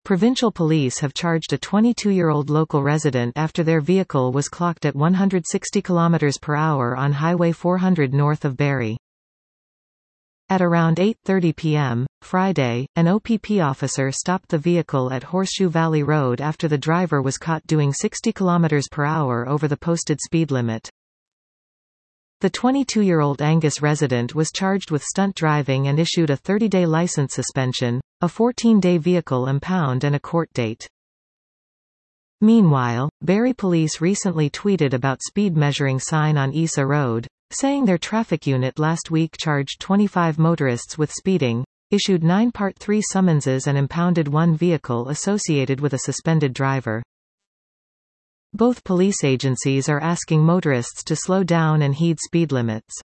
Provincial police have charged a 22-year-old local resident after their vehicle was clocked at 160 km per hour on Highway 400 north of Barrie. At around 8:30 p.m. Friday, an OPP officer stopped the vehicle at Horseshoe Valley Road after the driver was caught doing 60 km per hour over the posted speed limit. The 22-year-old Angus resident was charged with stunt driving and issued a 30-day license suspension, a 14-day vehicle impound and a court date. Meanwhile, Barrie police recently tweeted about speed measuring sign on Isa Road, saying their traffic unit last week charged 25 motorists with speeding, issued 9 Part 3 summonses and impounded 1 vehicle associated with a suspended driver. Both police agencies are asking motorists to slow down and heed speed limits.